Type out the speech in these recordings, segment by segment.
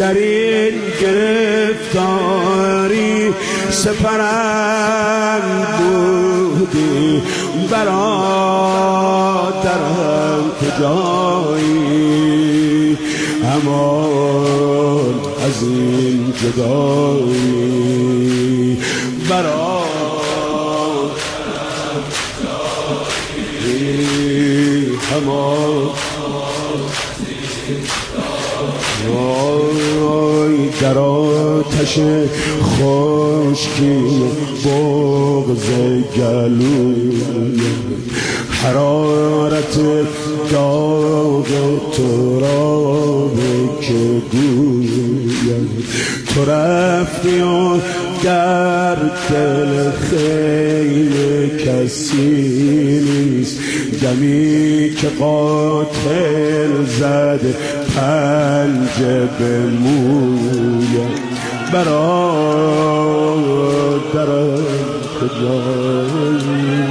در این گرفتاری سپرم بودی، برادرم کجایی؟ امان از این جدایی، برادرم کجایی؟ امان در آتش خشکی بغض گلوی، حرارت داغ تو را که گویم، تو رفتی و در دل خیل کسی نیست، دمی که قاتل زده پنجه به مویم، برادرم کجایی؟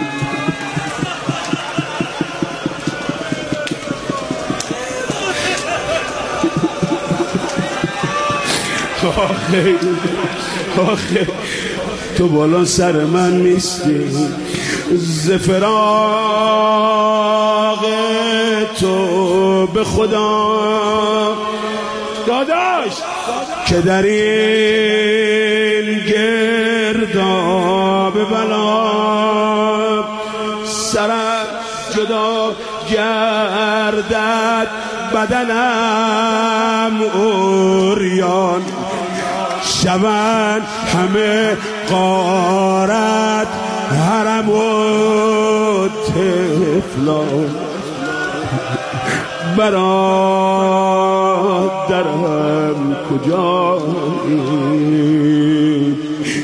آخه تو بالا سر من نیستی، ز فراق تو به خدا داداش که در این گرداب بلا سرم جدا گردد، بدنم عریان شوند همه غارت حرم و طفلان، برادرم کجایی؟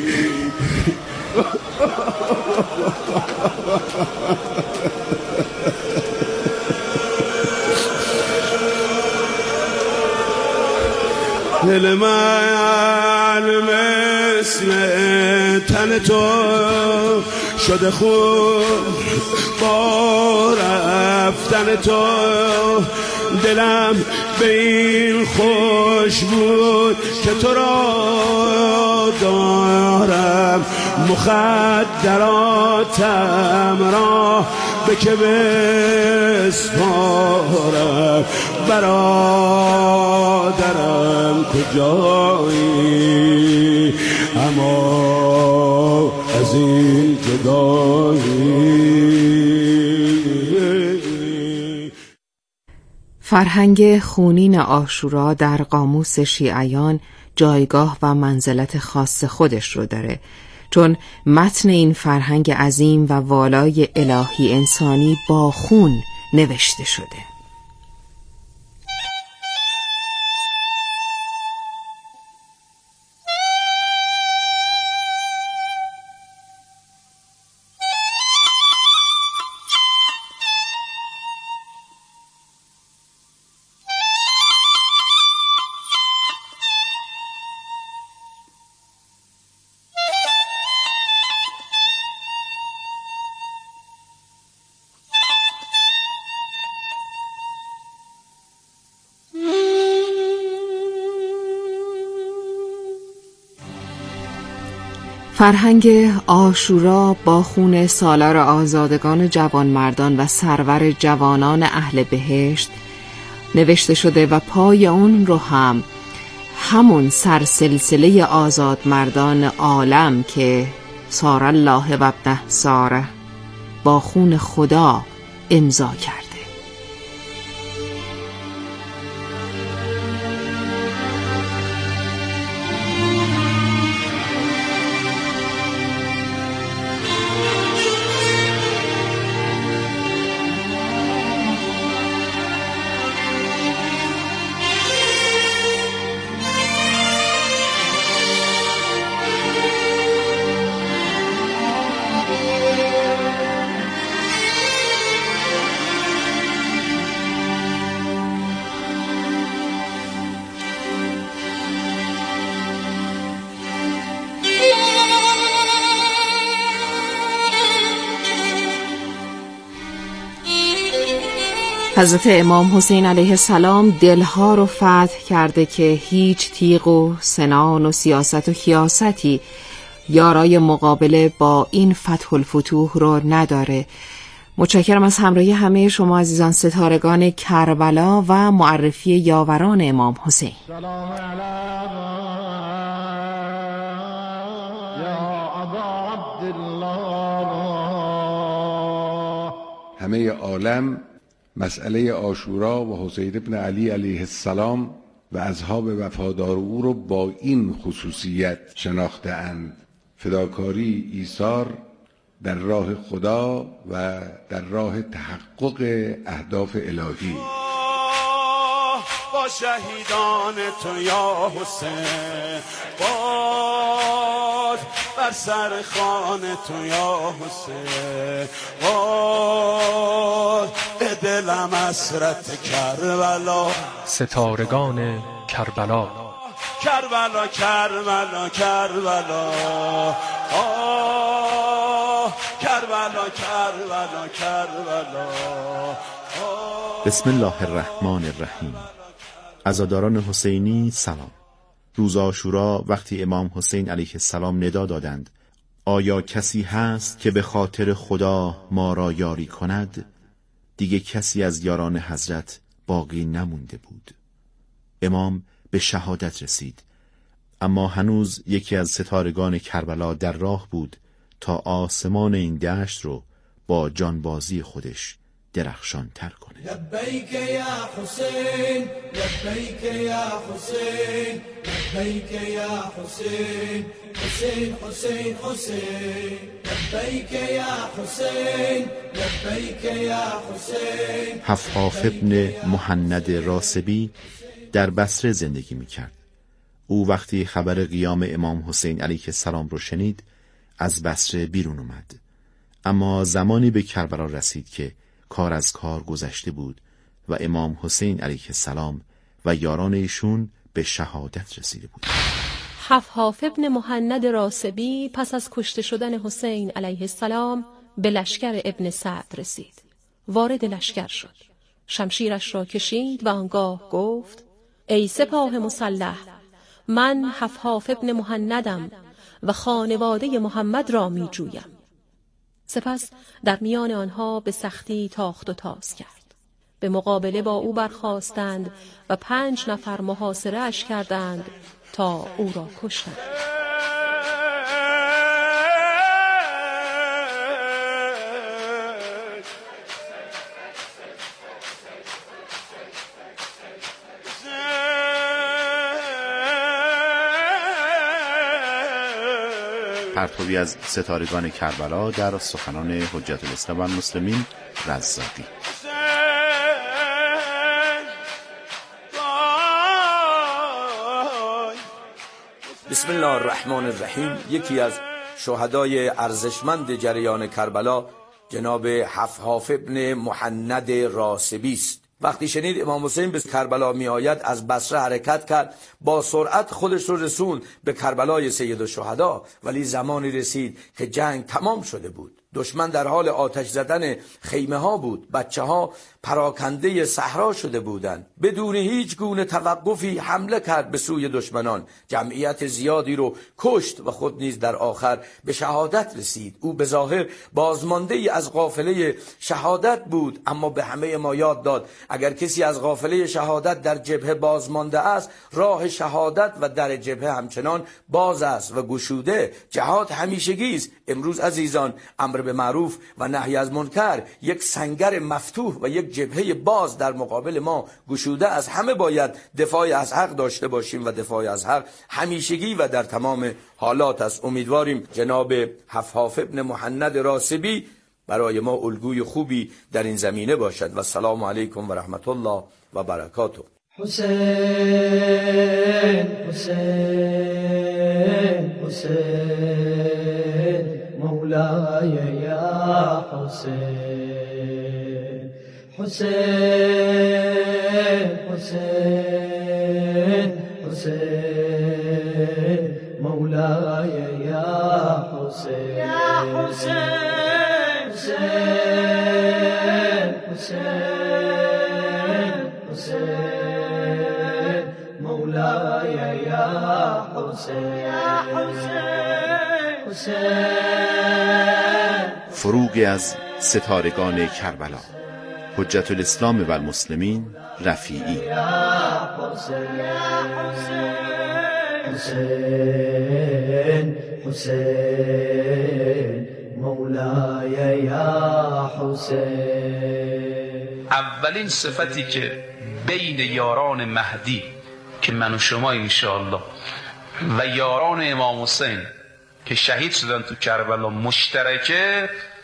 دل من مثل تن تو شده خون با رفتن تو، دلم به این خوش بود که تو را دارم، مخدراتم را به که بسپارم، برادرم کجایی؟ اما از این جدایی. فرهنگ خونین عاشورا در قاموس شیعیان جایگاه و منزلت خاص خودش رو داره، چون متن این فرهنگ عظیم و والای الهی انسانی با خون نوشته شده. فرهنگ عاشورا با خون سالار آزادگان جوانمردان و سرور جوانان اهل بهشت نوشته شده و پای اون رو همون سرسلسله آزادمردان عالم که سار الله و ابنه ساره با خون خدا امضا کرده. حضرت امام حسین علیه السلام دلها رو فتح کرده که هیچ تیغ و سنان و سیاست و خیاستی یارای مقابله با این فتح الفتوح رو نداره. متشکرم از همراهی همه شما عزیزان ستارگان کربلا و معرفی یاوران امام حسین. سلام علیکم یا ابا عبدالله. همه عالم مسئله عاشورا و حسین ابن علی علیه السلام و اصحاب وفادار او رو با این خصوصیت شناخته‌اند: فداکاری، ایثار در راه خدا و در راه تحقق اهداف الهی. با شهیدان تو یا حسین، باد بر سر خان تو یا حسین، باد به دلم حسرت کربلا. ستارگان کربلا. کربلا کربلا کربلا، کربلا کربلا کربلا. بسم الله الرحمن الرحیم. عزاداران حسینی سلام. روز عاشورا وقتی امام حسین علیه السلام ندا دادند آیا کسی هست که به خاطر خدا ما را یاری کند؟ دیگه کسی از یاران حضرت باقی نمونده بود. امام به شهادت رسید، اما هنوز یکی از ستارگان کربلا در راه بود تا آسمان این دشت رو با جانبازی خودش درخشان تر کنه. لبیک یا حسین، لبیک یا حسین، لبیک یا حسین، حسین حسین حسین، لبیک یا حسین، لبیک یا حسین. حفاف ابن محند راسبی در بصره زندگی میکرد. او وقتی خبر قیام امام حسین علیه السلام رو شنید از بصره بیرون اومد، اما زمانی به کربلا رسید که کار از کار گذشته بود و امام حسین علیه السلام و یاران ایشون به شهادت رسیده بود. حفاف ابن محند راسبی پس از کشته شدن حسین علیه السلام به لشکر ابن سعد رسید. وارد لشکر شد، شمشیرش را کشید و آنگاه گفت: ای سپاه مسلح، من حفاف ابن محندم و خانواده محمد را می جویم. سپس در میان آنها به سختی تاخت و تاز کرد. به مقابله با او برخاستند و 5 نفر محاصره اش کردند تا او را کشتند. پرتوی از ستارگان کربلا در سخنان حجت الاسلام و المسلمین رزاقی. بسم الله الرحمن الرحیم. یکی از شهدای ارزشمند جریان کربلا جناب حفاف ابن محند راسبی است. وقتی شنید امام حسین به کربلا می آید از بصره حرکت کرد، با سرعت خودش رو رسوند به کربلای سید الشهدا، ولی زمانی رسید که جنگ تمام شده بود. دشمن در حال آتش زدن خیمه ها بود، بچه ها پراکنده صحرا شده بودند. بدون هیچ گونه توقفی حمله کرد به سوی دشمنان، جمعیت زیادی رو کشت و خود نیز در آخر به شهادت رسید. او به ظاهر بازمانده ای از قافله شهادت بود، اما به همه ما یاد داد اگر کسی از قافله شهادت در جبهه بازمانده است، راه شهادت و در جبهه همچنان باز است و گشوده. جهاد همیشگی است. امروز عزیزان، امر به معروف و نهی از منکر یک سنگر مفتوح و یک جبهه باز در مقابل ما گشوده. از همه باید دفاع از حق داشته باشیم و دفاع از حق همیشگی و در تمام حالات است. امیدواریم جناب حفاف ابن محند راسبی برای ما الگوی خوبی در این زمینه باشد. و السلام علیکم و رحمت الله و برکاته. حسین حسین حسین مولای یا حسین، حسین حسین حسین مولای یا حسین، یا حسین حسین حسین يا حسين يا حسين. فروغی از ستارگان کربلا. حجت الاسلام و المسلمین رفیعی. يا حسين يا حسين حسين حسين مولاي يا حسين. اولین صفتی که بین یاران مهدی که من و شما انشاءالله و یاران امام حسین که شهید شدن تو کربلا مشترکه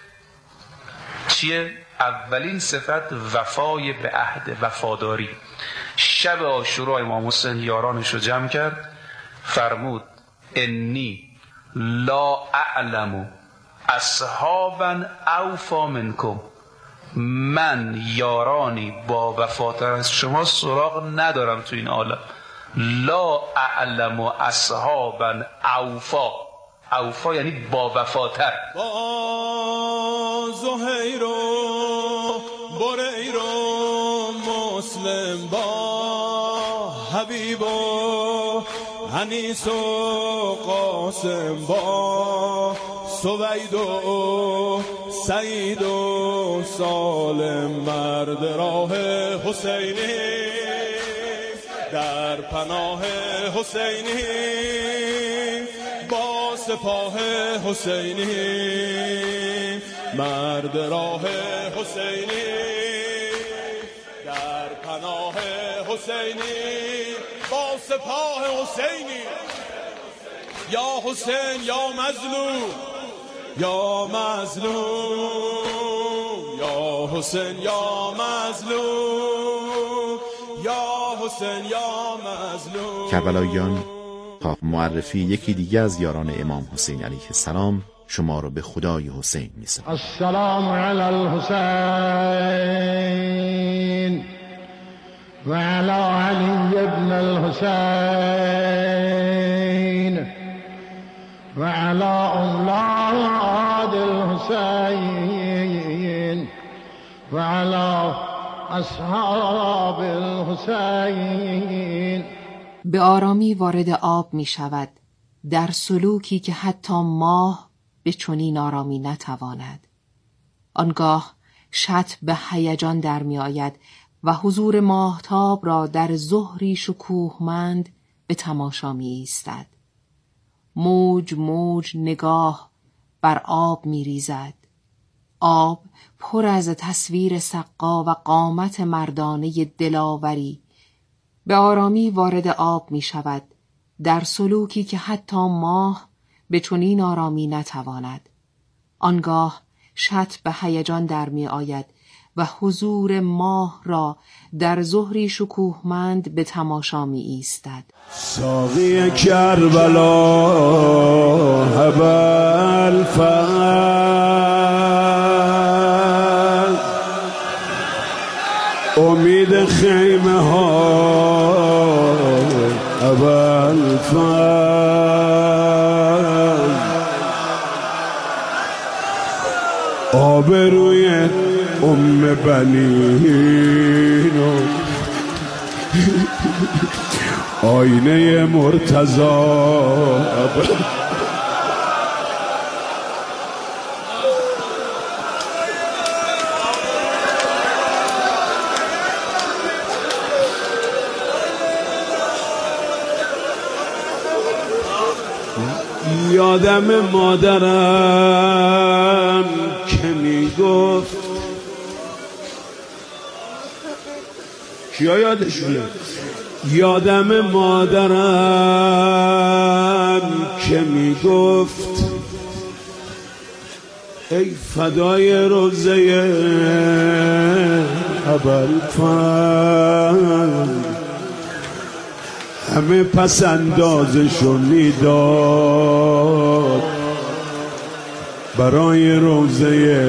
چیه؟ اولین صفت وفای به عهد، وفاداری. شب عاشورا امام حسین یارانش رو جمع کرد، فرمود انی لا اعلم اصحابا اوفا منکم، من یارانی با وفاتر از شما سراغ ندارم تو این عالم. لا اعلم اصحابا اوفا، اوفا یعنی با وفاتر. با زهیر و بریر و مسلم، با حبیب و انیس و قاسم، با سوید و سعید و سالم، مرد راه حسینی در پناه حسینی، با سپاه حسینی، مرد راه حسینی در پناه حسینی، با سپاه حسینی. یا حسین یا مظلوم یا مظلوم، یا حسین یا مظلوم، یا حسین یا مظلوم. کربلاییان تا معرفی یکی دیگه از یاران امام حسین علیه السلام شما رو به خدای حسین می‌سپارم. السلام علی الحسین و علی علی ابن الحسین و علی اولاد الحسین و علی اصحاب الحسین. به آرامی وارد آب می شود، در سلوکی که حتی ماه به چنین آرامی نتواند. آنگاه شط به هیجان در می آید و حضور ماهتاب را در ظهری شکوهمند به تماشا می ایستد. موج موج نگاه بر آب می ریزد. آب پر از تصویر سقا و قامت مردانه دلاوری. به آرامی وارد آب می شود، در سلوکی که حتی ماه به چنین آرامی نتواند. آنگاه شط به هیجان در می آید و حضور ماه را در ظهری شکوهمند به تماشا می ایستد. ساقی کربلا ابوالفضل، امید خیمه ها ابوالفضل، آبروی ام بنین و آینه مرتضی. یادم مادرم که میگفت، کیا یادشونه؟ یادم مادرم که میگفت ای فدای روزه ابوالفضل، همه پس اندازشو میداد برای روزه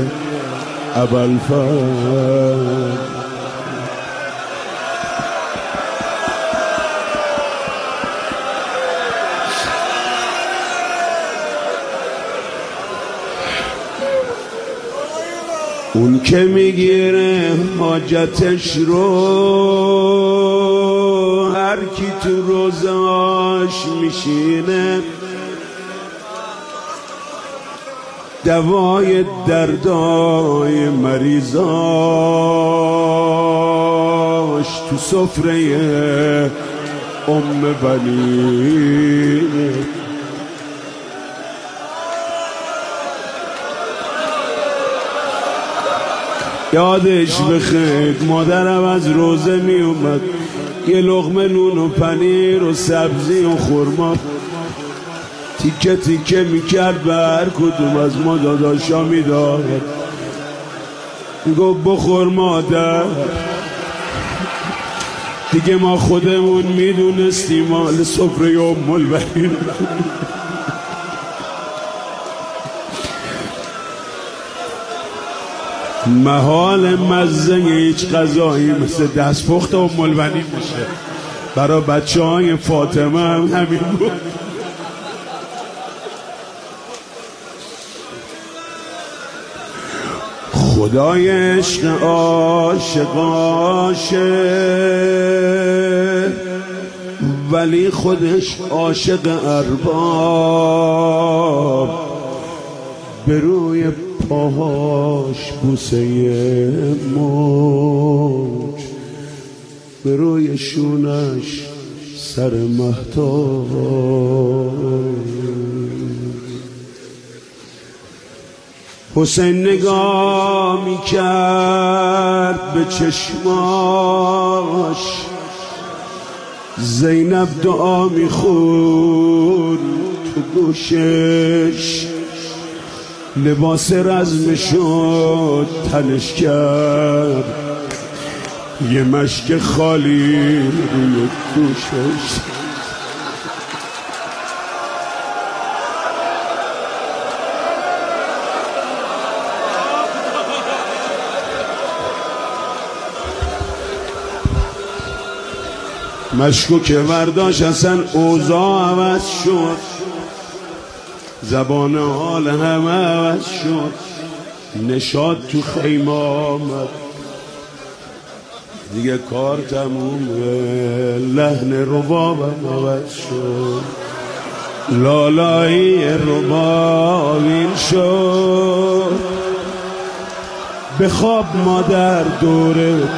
ابوالفضل. اون که میگیره حاجتش رو، هر کی تو روزاش میشینه، دوای دردای مریضاش تو سفره بنی. یادش بخیر مادرم از روزه می اومد، یه لقمه نون و پنیر و سبزی و خرما تیکه تیکه میکرد به هر کدوم از ما داداشا میداد. گفت بخور مادر. دیگه ما خودمون میدونستیم مال سفره ام البنین. محال مزه هیچ غذایی مثل دستپخت ام البنین میشه. برای بچه های فاطمه هم همین بود. خدای عشق عاشق ولی خودش عاشق ارباب، به روی پاهاش بوسه موج، به روی شونش سر مهتاب. حسین نگاه میکرد به چشماش، زینب دعا میخوند تو گوشش، لباس رزمشو تنش کرد، یه مشک خالی روی دوشش. مشکو که برداشت اصلا اوضاع عوض شد، زبان حال همه عوض شد، نشاط تو خیمه آمد، دیگه کار تمومه، لحن ربابم عوض شد، لالایی ربابین شد. بخواب مادر دورت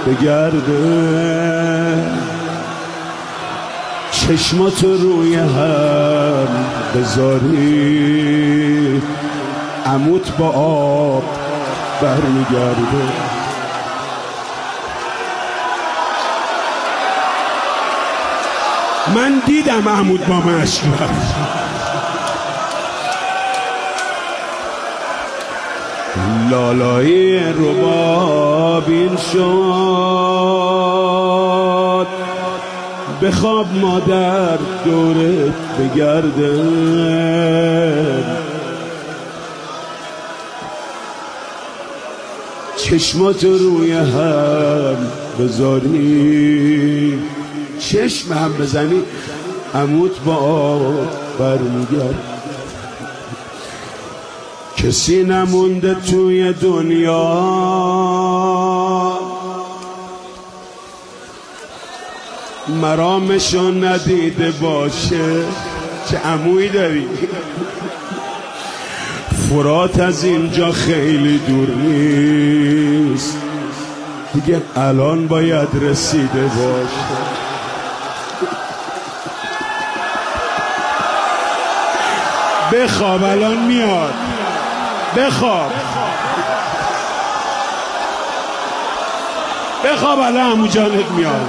بگرده، چشماتو روی هم بذاری، عموت با آب برمیگرده. من دیدم عموت با مشک لالایی ربابین شد، بخواب مادر دورت بگرده، چشمات روی هم بذاری، چشم هم بزنی، عموت با آب برمیگرد. کسی نمونده توی دنیا مرامشو ندیده باشه. چه عمویی داری؟ فرات از اینجا خیلی دور نیست، دیگه الان باید رسیده باشه. بخواب الان میاد، بخواب بخواب الان عمو جانت میاد.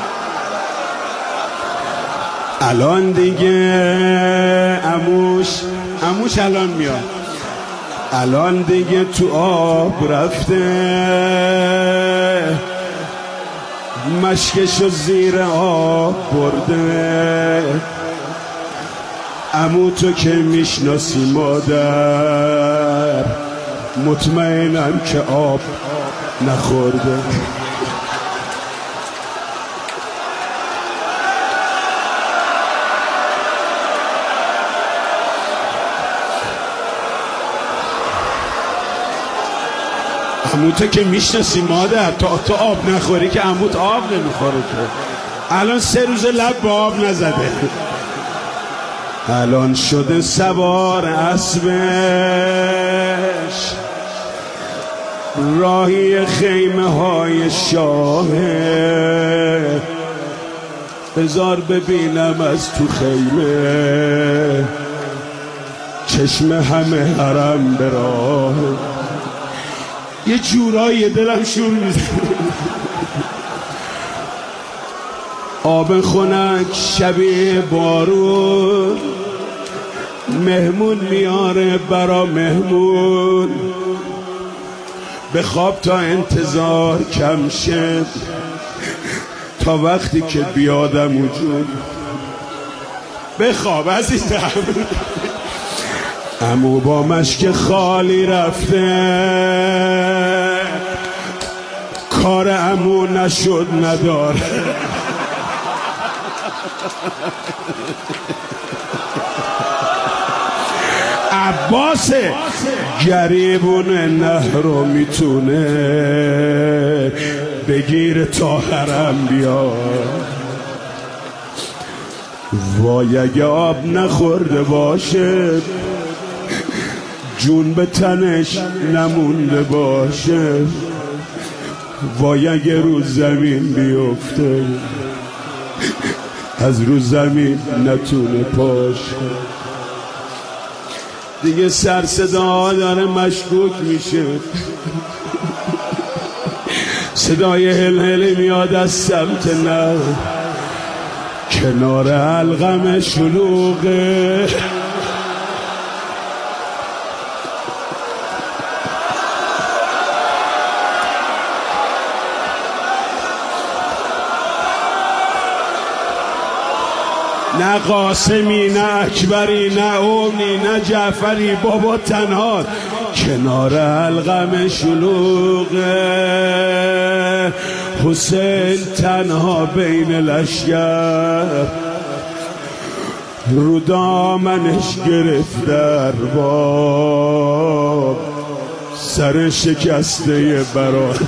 الان دیگه عموش الان میاد، الان دیگه تو آب رفته، مشکشو زیر آب برده. عمو تو که میشناسی مادر، مطمئنم که آب نخورده. عموتو که میشناسی مادر، تو آب نخوری که عموت آب نمیخوره که. الان 3 روز لب به آب نزده. الان شده سوار اسبش، راهی خیمه های شاهه. بذار ببینم از تو خیمه، چشم همه حرم براه. یه جورایی دلم شور میزنه. آب خنک شبیه بارون، مهمون میاره برا مهمون. به خواب تا انتظار کم شد، تا وقتی که بیادم وجود. بخواب عزیزم. عمو با مشک خالی رفته، کار عمو نشد نداره. عباس گریبون نهر رو میتونه بگیر تا حرم بیاد. وای اگه آب نخورده باشه، جون به تنش نمونده باشه. وای اگه رو زمین بیفته، از رو زمین نتونه پاشه. دیگه سر صدا داره مشکوک میشه. صدای هل میاد از سمت نه، کنار القم شلوغه. نه قاسمی، نه اکبری، نه اومی، نه جعفری، بابا تنها کنار القم شلوغه. حسین تنها بین لشکر، رو دامنش گرفت در باب، سر شکسته برات.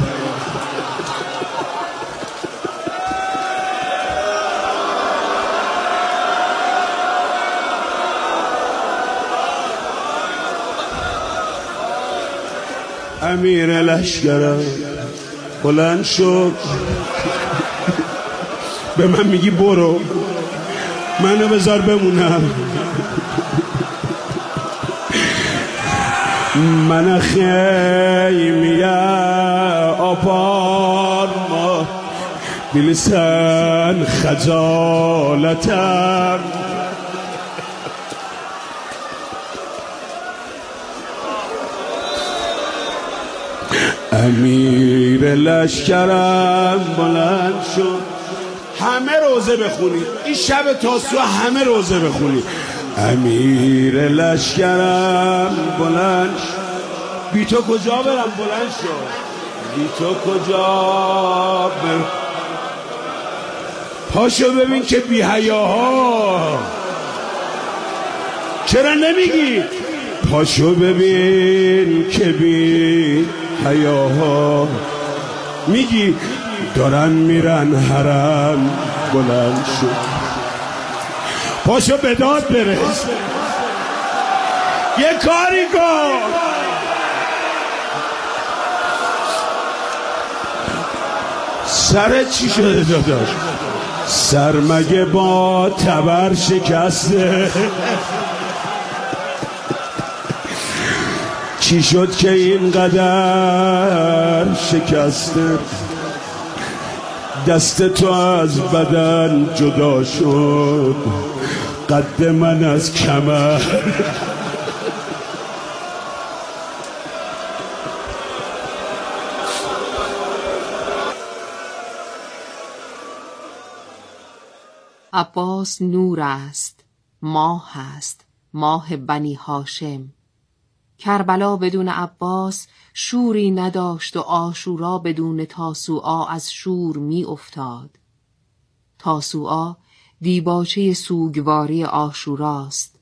امیر لشکرم بلند شد، به من میگی برو، منو بذار بمونم. من خیمیه آپار ما بلسان خجالتم. امیر لشکرم بلند شد. همه روزه بخونید این شب تاسوعا، همه روزه بخونید. امیر لشکرم بلند شد. بی تو کجا برم؟ بلند شد. بی تو کجا برم؟ پاشو ببین که بی حیاها چرا نمیگی؟ پاشو ببین که بی حیاها میگی دارن میرن حرم. بلند شد. پاشو به داد برس، یه کاری کن. سر چی شده داداش؟ سر مگه با تبر شکسته؟ چی شد که اینقدر شکسته؟ دست تو از بدن جدا شد، قد من از کمر. عباس نور است، ماه است، ماه بنی هاشم. کربلا بدون عباس شوری نداشت و عاشورا بدون تاسوعا از شور می افتاد. تاسوعا دیباچه سوگواری عاشوراست.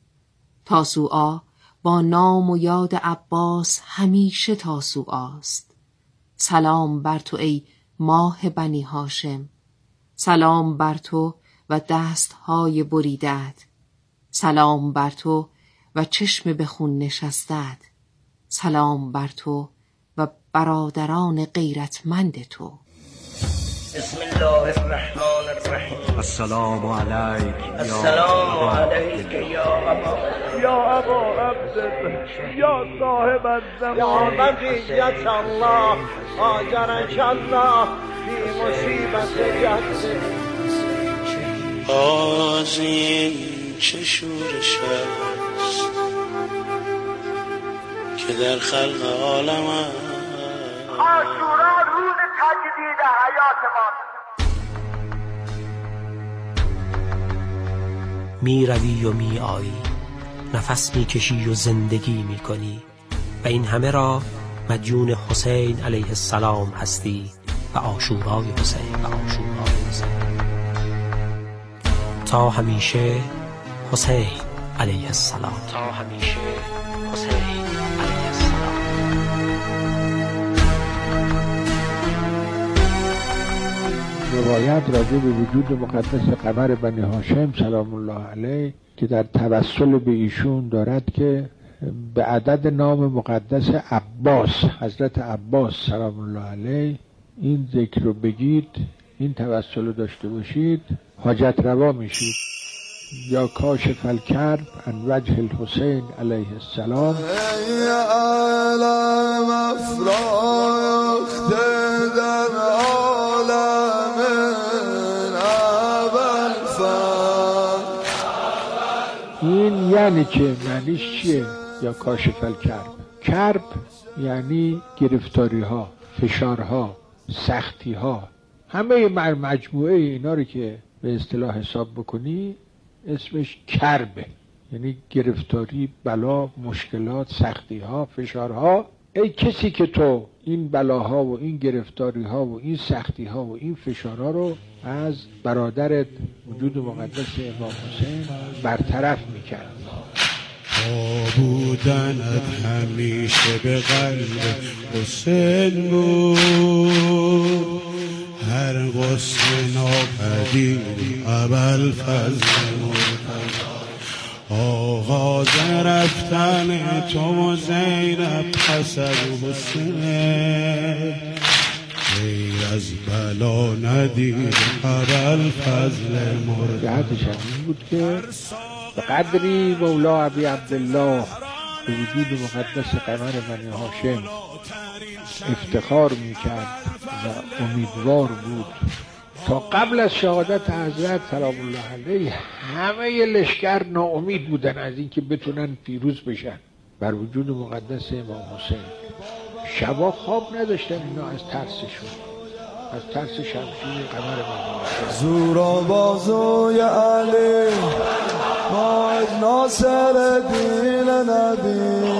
تاسوعا با نام و یاد عباس همیشه تاسوعاست. سلام بر تو ای ماه بنی هاشم. سلام بر تو و دستهای بریدت. سلام بر تو و چشم به خون نشستت. سلام بر تو و برادران غیرتمند تو. بسم الله الرحمن الرحیم. السلام علیک. السلام علیک یا ابا عبدالله یا صاحب الزمان یا بقیت الله آجرک الله فی مصیبت جد. باز این چه شورش است که در خلق عالم است. عاشورا روز تجدید حیات ما. می روی و می آیی، نفس می کشی و زندگی می کنی و این همه را مدیون حسین علیه السلام هستی و عاشورای حسین و عاشورای حسین. تا همیشه حسین علیه السلام. تا همیشه حسین علیه السلام. روایت راجع به وجود مقدس قمر بنی هاشم سلام الله علیه که در توسل به ایشون دارد که به عدد نام مقدس عباس، حضرت عباس سلام الله علیه این ذکر رو بگید، این توسل رو داشته باشید، حاجت روا میشید. یا کاشف الکرب عن وجه الحسین علیه السلام. این یعنی چه؟ معنیش چیه؟ یا کاشف الکرب. کرب یعنی گرفتاری ها، فشار ها، سختی ها، همه مجموعه اینا رو که به اصطلاح حساب بکنی اسمش کربه، یعنی گرفتاری، بلا، مشکلات، سختی ها، فشار ها. ای کسی که تو این بلاها و این گرفتاری ها و این سختی ها و این فشارها رو از برادرت وجود مقدس امام حسین برطرف میکرد. بودنت همیشه به قلب حسین بود، هر غصه ناپدید ابوالفضل آغاز رفتن تو و زینب پس از حسین، غیر از بلا ندید ابوالفضل مرد. جهتش این بود که به قدری مولا ابی عبدالله به وجود مقدس قمر بنی هاشم افتخار میکرد و امیدوار بود تا قبل از شهادت حضرت سلام الله علیه همه لشکر ناامید بودن از اینکه بتونن پیروز بشن بر وجود مقدس امام حسین. شبا خواب نداشتن اینا از ترسشون، از ترس شمشیر قمر بنی هاشم. زورا بازوی علی ماج ناصر دین نبی،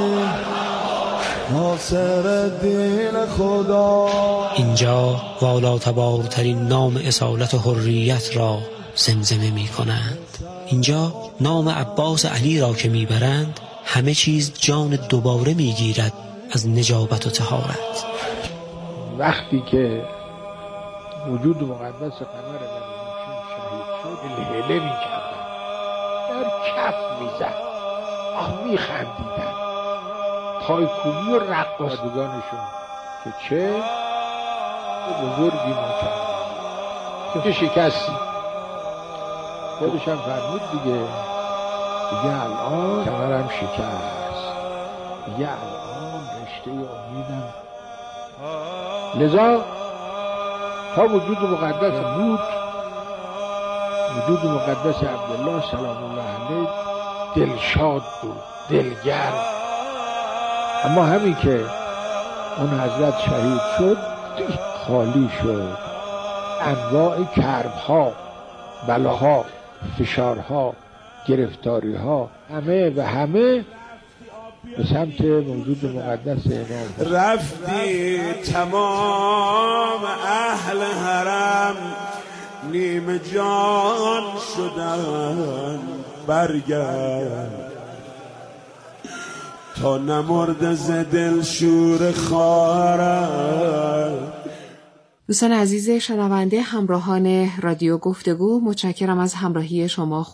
ناصر دین خدا. اینجا والاتبارترین نام اصالت و حریت را زمزمه می کنند. اینجا نام عباس علی را که می برند همه چیز جان دوباره می گیرد از نجابت و طهارت. وقتی که وجود مقدس قمر بنی هاشم شهید شد الهله می کردن، در کف می زد، می خندیدن، پایکوبی و رقصدگانشون که چه بزرگی ما کردن که شکستی. خودش هم فرمود دیگه الان کمرم شکست، دیگه الان رشته امیدم. لذا تا وجود مقدس بود، وجود مقدس عبدالله سلام الله علیه دلشاد بود، دلگرم. اما همین که اون حضرت شهید شد خالی شد. انواع کربها، بلاها، فشارها، گرفتاریها همه و همه به سمت موجود مقدس امام رفتی. تمام اهل حرم نیمه جان شدن، برگرد تا نمرد ز دل شور خواهرم. دوستان عزیز شنونده همراهان رادیو گفتگو، متشکرم از همراهی شما.